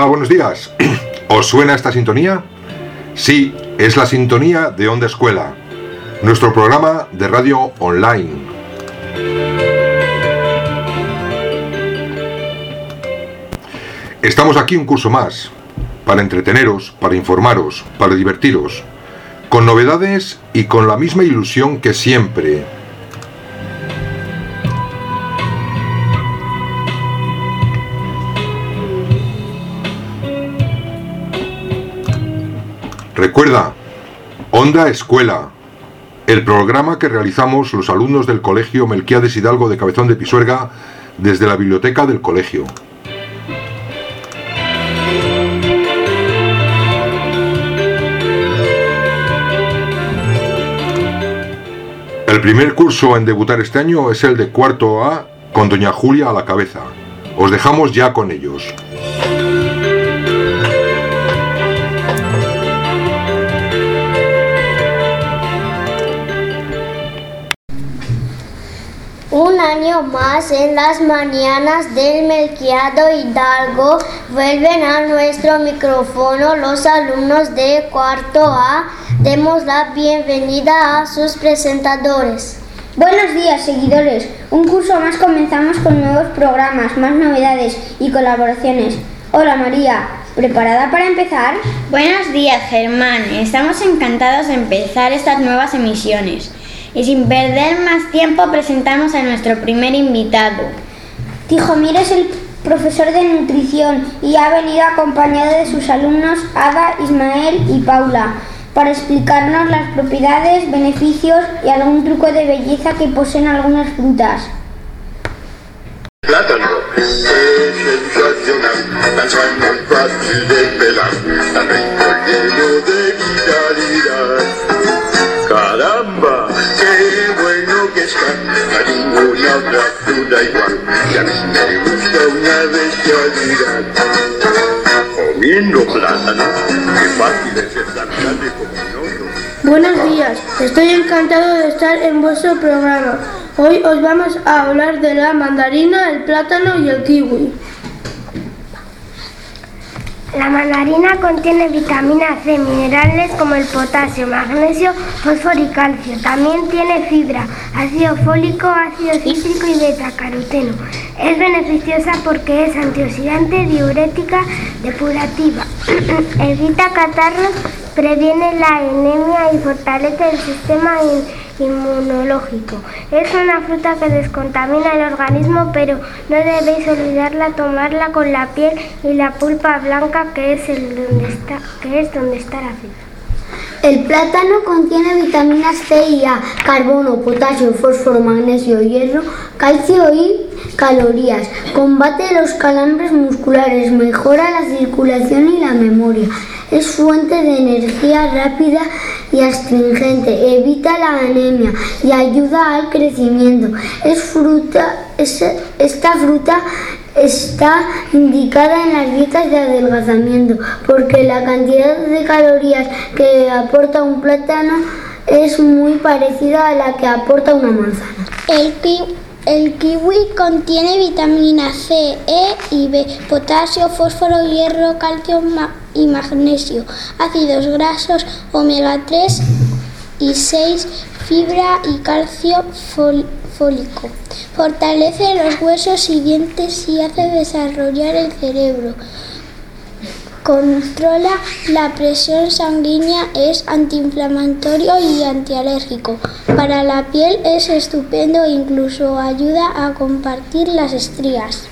Hola, buenos días. ¿Os suena esta sintonía? Sí, es la sintonía de Onda Escuela, nuestro programa de radio online. Estamos aquí un curso más, para entreteneros, para informaros, para divertiros, con novedades y con la misma ilusión que siempre. Recuerda, Onda Escuela, el programa que realizamos los alumnos del Colegio Melquiades Hidalgo de Cabezón de Pisuerga desde la biblioteca del colegio. El primer curso en debutar este año es el de cuarto A con doña Julia a la cabeza. Os dejamos ya con ellos. Un año más en las mañanas del Melquiades Hidalgo vuelven a nuestro micrófono los alumnos de cuarto A. Demos la bienvenida a sus presentadores. Buenos días, seguidores. Un curso más comenzamos con nuevos programas, más novedades y colaboraciones. Hola María, ¿preparada para empezar? Buenos días, Germán. Estamos encantados de empezar estas nuevas emisiones. Y sin perder más tiempo presentamos a nuestro primer invitado. Tijomir es el profesor de nutrición y ha venido acompañado de sus alumnos Ada, Ismael y Paula para explicarnos las propiedades, beneficios y algún truco de belleza que poseen algunas frutas. Plátano es sensacional, tan sano y fácil de pelar, tan rico y lleno de vitalidad. ¡Caramba! ¡Qué bueno que está! A ninguna otra fruta igual, y a mí me gusta una bestialidad. Comiendo plátano, qué fácil es ser tan grande como nosotros. Buenos días, estoy encantado de estar en vuestro programa. Hoy os vamos a hablar de la mandarina, el plátano y el kiwi. La mandarina contiene vitamina C, minerales como el potasio, magnesio, fósforo y calcio. También tiene fibra, ácido fólico, ácido cítrico y betacaroteno. Es beneficiosa porque es antioxidante, diurética, depurativa. Evita catarros, previene la anemia y fortalece el sistema inmunológico. Es una fruta que descontamina el organismo, pero no debéis olvidarla, tomarla con la piel y la pulpa blanca, que es donde está la fibra. El plátano contiene vitaminas C y A, carbono, potasio, fósforo, magnesio, hierro, calcio y calorías. Combate los calambres musculares, mejora la circulación y la memoria. Es fuente de energía rápida y astringente, evita la anemia y ayuda al crecimiento. Esta fruta está indicada en las dietas de adelgazamiento porque la cantidad de calorías que aporta un plátano es muy parecida a la que aporta una manzana. El kiwi contiene vitamina C, E y B, potasio, fósforo, hierro, calcio y magnesio, ácidos grasos omega 3 y 6, fibra y calcio fólico. Fortalece los huesos y dientes y hace desarrollar el cerebro. Controla la presión sanguínea, es antiinflamatorio y antialérgico. Para la piel es estupendo e incluso ayuda a combatir las estrías.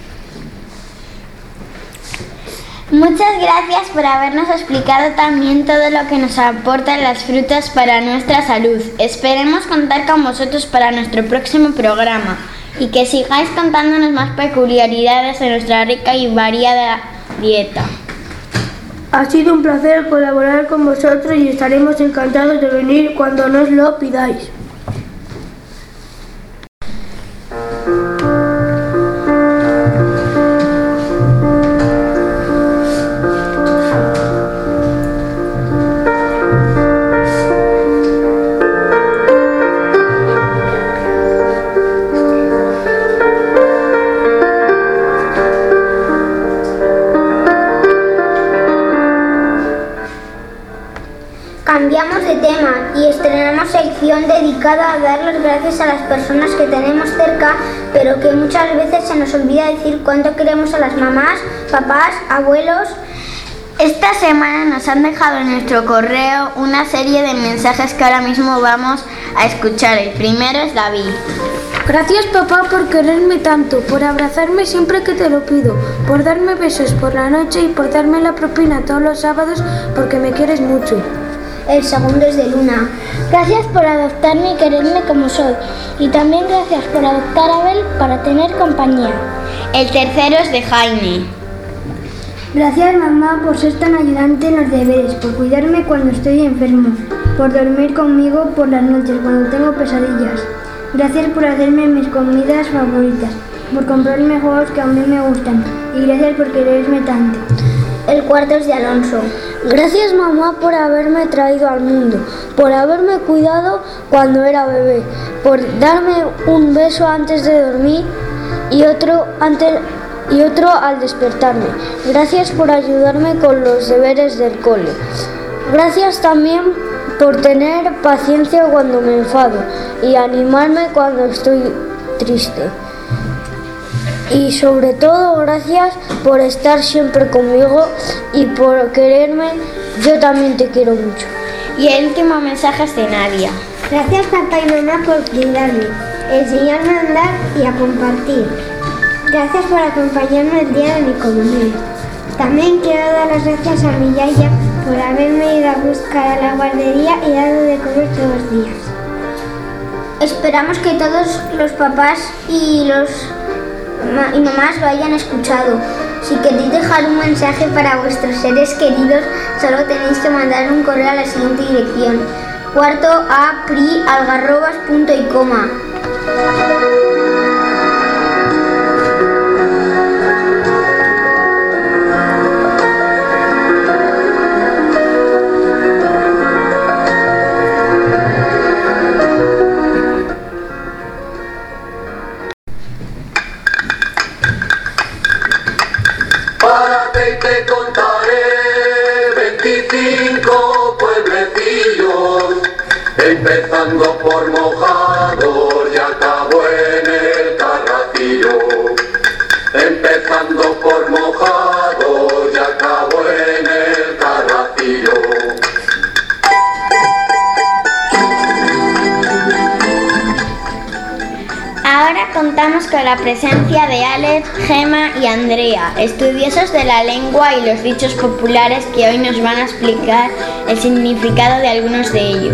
Muchas gracias por habernos explicado también todo lo que nos aportan las frutas para nuestra salud. Esperemos contar con vosotros para nuestro próximo programa y que sigáis contándonos más peculiaridades de nuestra rica y variada dieta. Ha sido un placer colaborar con vosotros y estaremos encantados de venir cuando nos lo pidáis. Cambiamos de tema y estrenamos sección dedicada a dar las gracias a las personas que tenemos cerca, pero que muchas veces se nos olvida decir cuánto queremos a las mamás, papás, abuelos. Esta semana nos han dejado en nuestro correo una serie de mensajes que ahora mismo vamos a escuchar. El primero es David. Gracias, papá, por quererme tanto, por abrazarme siempre que te lo pido, por darme besos por la noche y por darme la propina todos los sábados porque me quieres mucho. El segundo es de Luna. Gracias por adoptarme y quererme como soy. Y también gracias por adoptar a Abel para tener compañía. El tercero es de Jaime. Gracias, mamá, por ser tan ayudante en los deberes, por cuidarme cuando estoy enfermo, por dormir conmigo por las noches cuando tengo pesadillas. Gracias por hacerme mis comidas favoritas, por comprarme juegos que a mí me gustan y gracias por quererme tanto. El cuarto es de Alonso. Gracias, mamá, por haberme traído al mundo, por haberme cuidado cuando era bebé, por darme un beso antes de dormir y otro al despertarme. Gracias por ayudarme con los deberes del cole. Gracias también por tener paciencia cuando me enfado y animarme cuando estoy triste. Y sobre todo, gracias por estar siempre conmigo y por quererme. Yo también te quiero mucho. Y el último mensaje es de Nadia. Gracias, papá y mamá, por cuidarme, enseñarme a andar y a compartir. Gracias por acompañarme el día de mi comunión. También quiero dar las gracias a mi yaya por haberme ido a buscar a la guardería y dado de comer todos los días. Esperamos que todos los papás y mamás lo hayan escuchado. Si queréis dejar un mensaje para vuestros seres queridos, solo tenéis que mandar un correo a la siguiente dirección: cuartoapri@algarrobas.com. Te contaré 25 pueblecillos, empezando por Mojados y acabó en el Carracillo. Empezando por Mojados y acabó en el Carracillo. Ahora contamos con la presencia de Alex, Gema y Andrea, estudiosos de la lengua y los dichos populares que hoy nos van a explicar el significado de algunos de ellos.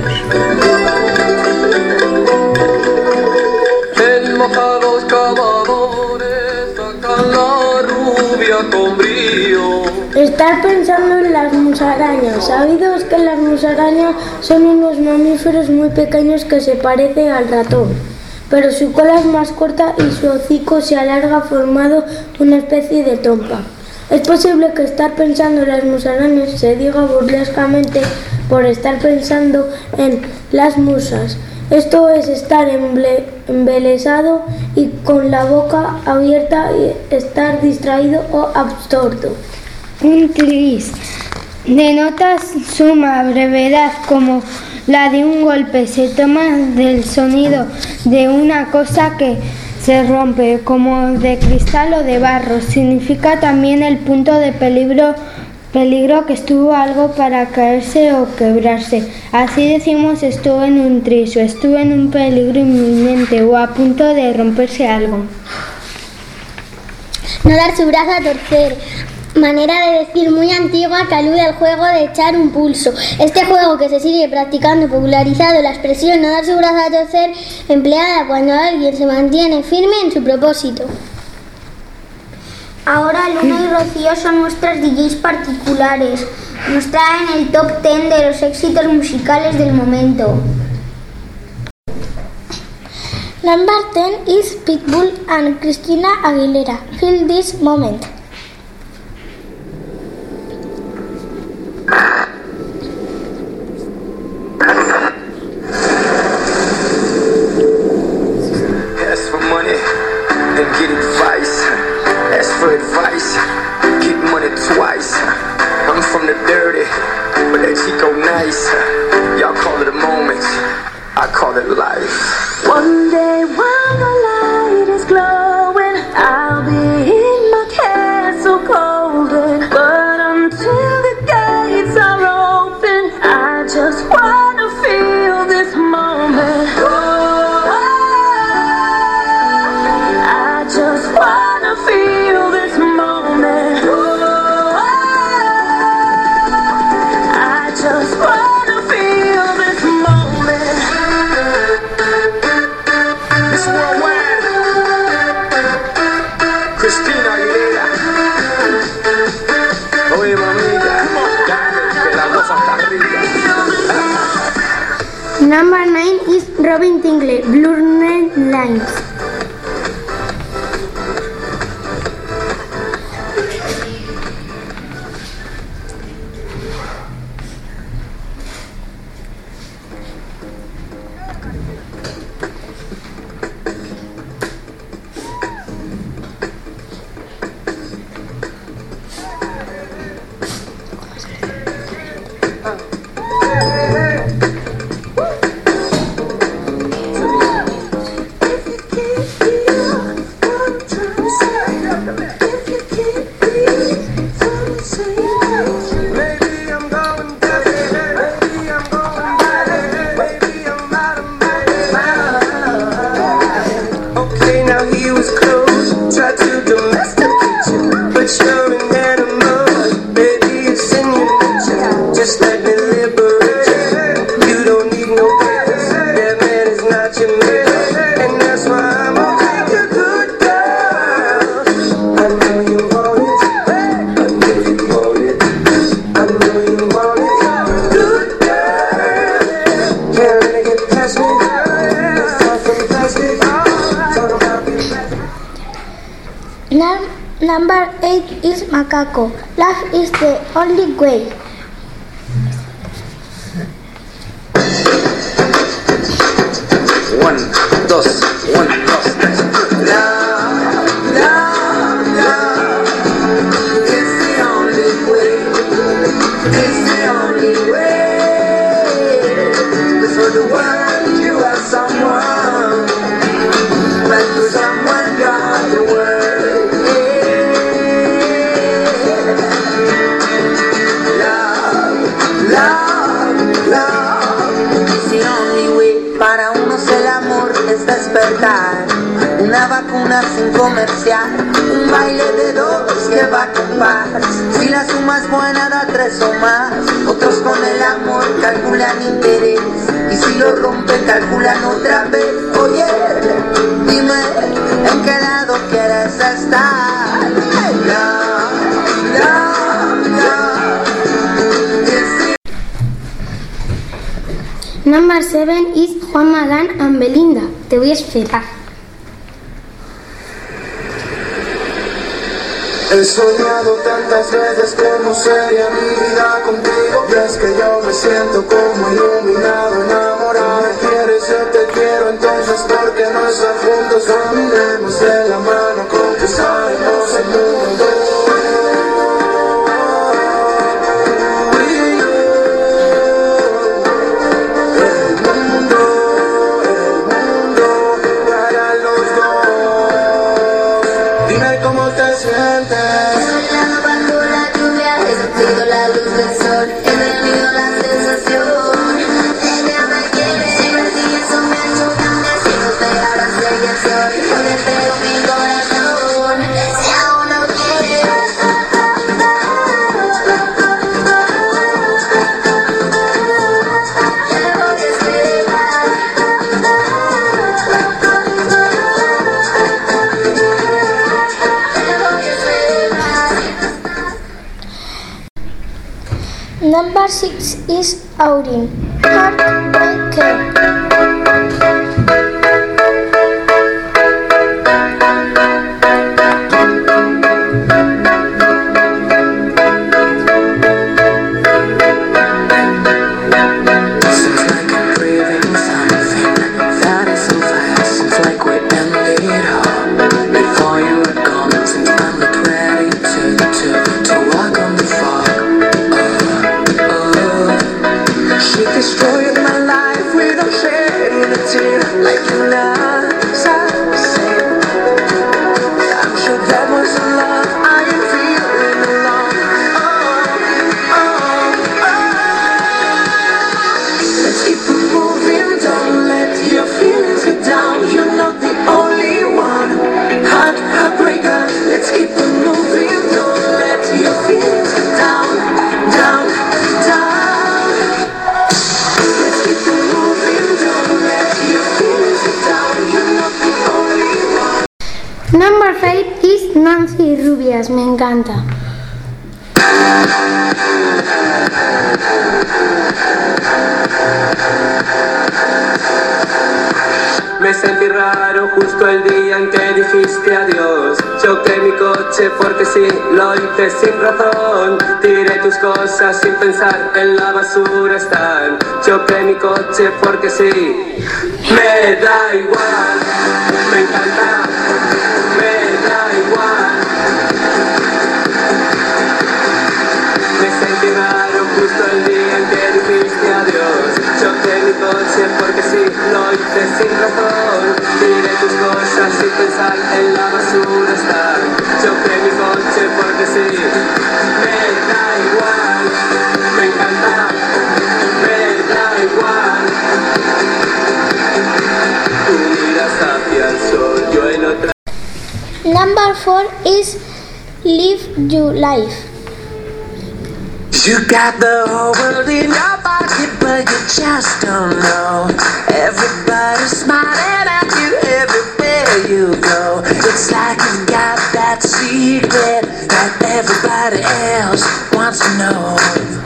En Mojados cavadores sacan la rubia con brío. Estar pensando en las musarañas. Sabidos que las musarañas son unos mamíferos muy pequeños que se parecen al ratón, pero su cola es más corta y su hocico se alarga formando una especie de trompa. Es posible que estar pensando en las musarañas se diga burlescamente por estar pensando en las musas. Esto es estar embelesado y con la boca abierta y estar distraído o absorto. Un tris denota suma brevedad como la de un golpe. Se toma del sonido de una cosa que se rompe, como de cristal o de barro. Significa también el punto de peligro que estuvo algo para caerse o quebrarse. Así decimos estuvo en un tris o estuvo en un peligro inminente o a punto de romperse algo. No dar su brazo a torcer. Manera de decir muy antigua que alude al juego de echar un pulso. Este juego, que se sigue practicando y popularizado, la expresión no dar su brazo a torcer, empleada cuando alguien se mantiene firme en su propósito. Ahora Luna y Rocío son nuestras DJs particulares. Nos traen el top 10 de los éxitos musicales del momento. Number 10 is Pitbull and Christina Aguilera. Feel this moment. Ask for money and get advice. Ask for advice, get money twice. I'm from the dirty, but that Chico nice. I call it life. One day while the light is glowing, I'll be in my castle golden. But until the gates are open, I just wanna feel this moment. Oh, I just wanna feel this moment. Oh, I just wanna feel this moment. Miss Worldwide, Christina Aguilera. Oye, mamita, dale, que la cosa está rica. Number 9 is Robin Tingley, Blurred Lines. Number 8 is Macaco. Love is the only way. One, dos, tres. Love, love, love. It's the only way. It's the only way. Before the world, you are someone. But for someone, got the world. Para unos el amor es despertar, una vacuna sin comercial, un baile de dos que va con paz. Si la suma es buena da 3 o más, otros con el amor calculan interés, y si lo rompen calculan otra vez. Oye, dime en qué lado quieres estar. Love, love, love. Number 7 is Juan Magán and Belinda. Te voy a esperar. He soñado tantas veces cómo sería mi vida contigo, y es que yo me siento como iluminado, enamorado. Me quieres, yo te quiero, entonces ¿por qué no estar juntos? Caminemos de la mano, conquistaremos el mundo. Number 6 is Aurin, Heartbreaker. Destroyed my life. dancing like you love same. I'm sure that was the love I am feeling alone. Let's keep it moving, don't let your feelings get down. You're not the only one, heartbreaker. Let's keep it moving, don't let your feelings get down, down, down. Let's keep it moving, don't let your feelings get down. You're not the only one. Number 5 is Nancy Rubias, me encanta. Me sentí raro justo el día en que dijiste adiós. Choqué mi coche porque sí, lo hice sin razón. Tiré tus cosas sin pensar, en la basura están. Choqué mi coche porque sí. Me da igual, me encanta. Me da igual. Me sentí raro justo el día en que dijiste adiós. Choqué mi coche porque sí, lo hice sin razón. Tiré tus cosas sin pensar, en la basura están. Choqué mi coche porque sí. Me da igual, me encanta. Me da igual. Tú miras hacia el sol, yo en otra. Number 4 is Live Your Life. You got the whole world in your pocket, but you just don't know. Everybody's smiling at you everywhere you go. It's like you got that secret that everybody else wants to know.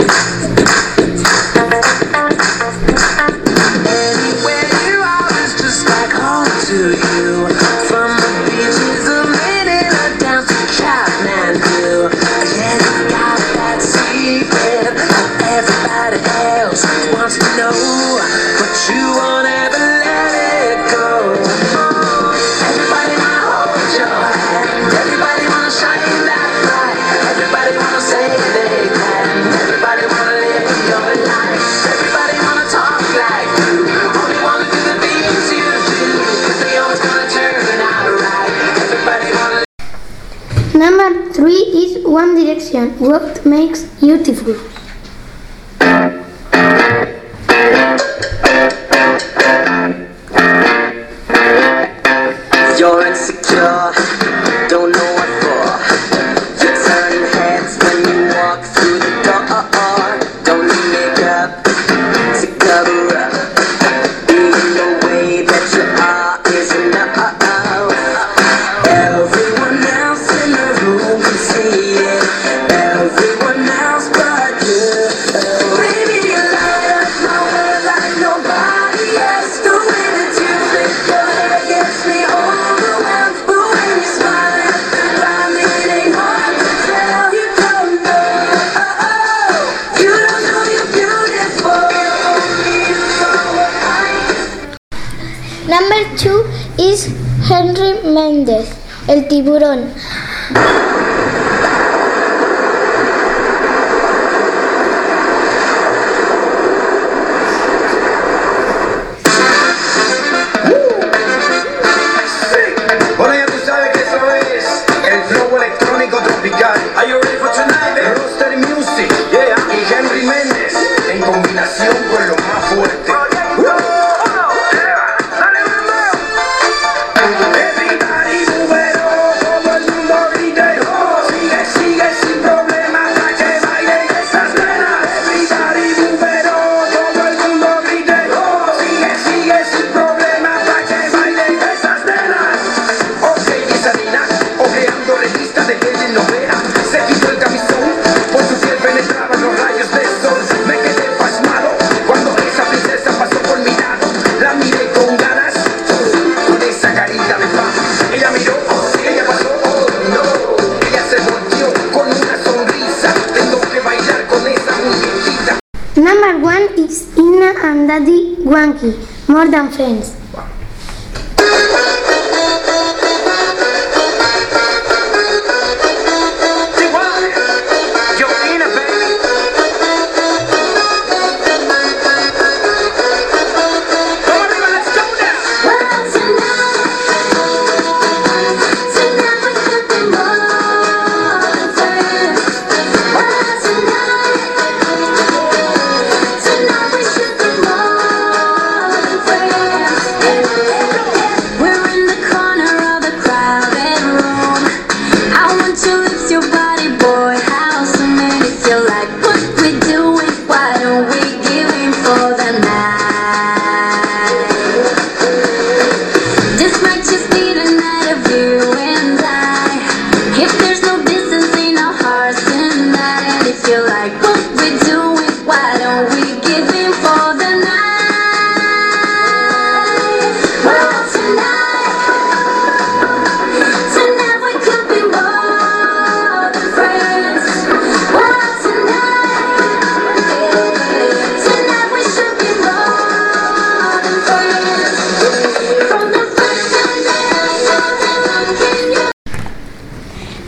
Anywhere you are is just like home to you. From the beaches of Manila down to Kathmandu. Yeah, you got that secret that everybody else wants to know, but you won't ever let it go. Everybody wanna hold your hand, everybody wanna shine that light, everybody wanna say they can, everybody wanna live your life, everybody wanna talk like you, only wanna do the things you do, 'cause they always gonna turn out right. Everybody wanna. Number 3 is One Direction, What Makes Beautiful. You're insecure, don't know what for. You turn heads when you walk through the door. Don't need makeup to cover up. Being the way that you are is enough. Everyone else in the room can see it. Everyone else but you. Baby, you light up my world like nobody else. The way that you flip your hair gets me overwhelmed. But when you smile at the ground, it ain't hard to tell. You don't know, you don't know you're beautiful. Only you know what I. Number 2 is Henry Méndez, El Tiburón. Bueno, ya tú sabes que eso es el flow electrónico tropical. Are you ready for tonight, baby? Roster Music, yeah, y Henry Méndez en combinación con lo más fuerte. Everybody move it on, todo el mundo grite, oh. Sigue, sigue sin problema hasta que bailen esas nenas. Everybody move it on, todo el mundo grite, oh. Sigue, sigue sin problema hasta que bailen esas nenas. Ok, Guisadina, ojeando revistas de telenovela. Se quitó el camisón, por su piel penetraban los rayos del sol. Me quedé pasmado cuando esa princesa pasó por mi lado. La miré con ganas, con esa carita de paz. Ella miró, ella pasó, oh no. Ella se volteó con una sonrisa. Tengo que bailar con esa muñequita. Number 1 is Inna and Daddy Yankee, More Than Friends. Yo, Ina, baby. Come on, let's go now.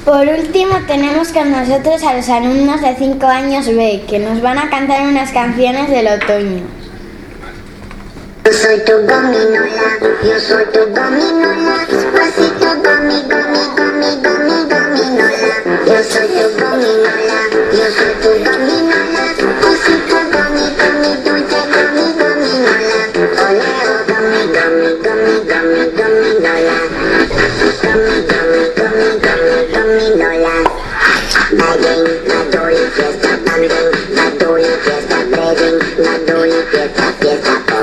Por último, tenemos con nosotros a los alumnos de 5 años B, que nos van a cantar unas canciones del otoño. Yo soy tu gominola, yo soy tu gominola, pasito gomi, gomi, gomi, gomi, gominola. Yo soy tu gominola, yo soy tu gominola, pasito gomi, gomi, dulce gomi, gominola. Oleo gomi, gomi, gomi, gomi, gominola. Gomi, gomi, gomi, gomi, gominola. Bagging, badoi, fiesta, bambing, badoi, fiesta, breading, badoi, fiesta, fiesta, pop.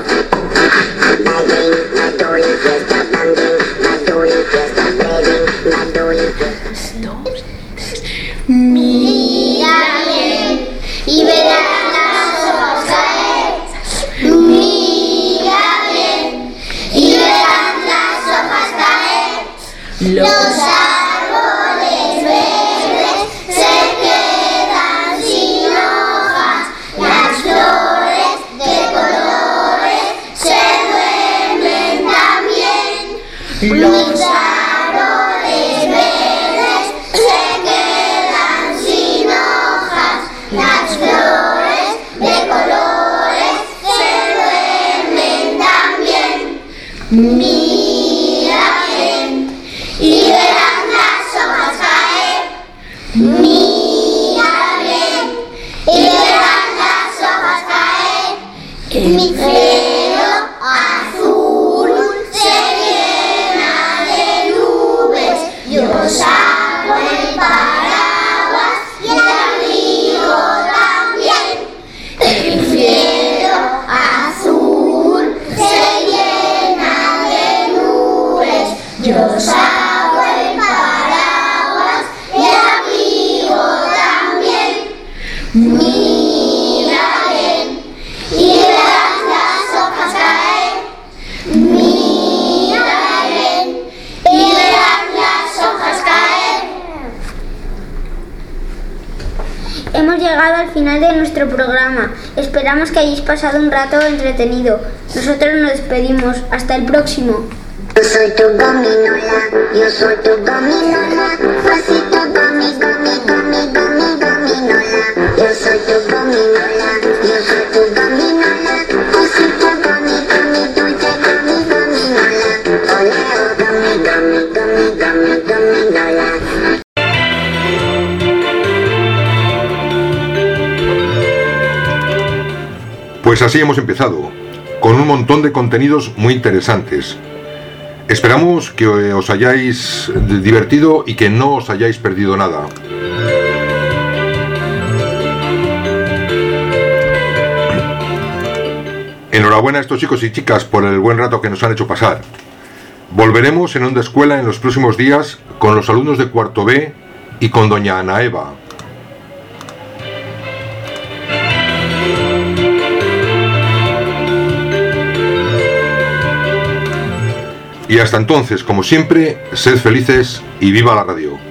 Mira bien y verás las hojas caer. Mira bien y verás las hojas caer. Los árboles verdes se quedan sin hojas. Las flores de colores se duermen también. Los árboles verdes se quedan sin hojas. Las flores de colores se duermen también. Mira bien y verás las hojas caer. Mira bien y verás las hojas caer. Mi cielo azul se llena de nubes. Yo saco el paraguas y el abrigo también. El cielo azul se llena de nubes. Yo saco el paraguas y el abrigo también. Mira bien y verás las hojas caer. Mira bien y verás las hojas caer. Hemos llegado al final de nuestro programa. Esperamos que hayáis pasado un rato entretenido. Nosotros nos despedimos. Hasta el próximo. Yo soy tu gominola, yo soy tu gominola, pasito gomi, gomi, gomi, gomi, gominola. Yo soy tu gominola, yo soy tu gominola, pasito gomi, gomi, dulce gomi, gominola. Oleo gomi, gomi, gomi, gomi, gominola. Pues así hemos empezado, con un montón de contenidos muy interesantes. Esperamos que os hayáis divertido y que no os hayáis perdido nada. Enhorabuena a estos chicos y chicas por el buen rato que nos han hecho pasar. Volveremos en Onda Escuela en los próximos días con los alumnos de cuarto B y con doña Ana Eva. Y hasta entonces, como siempre, sed felices y viva la radio.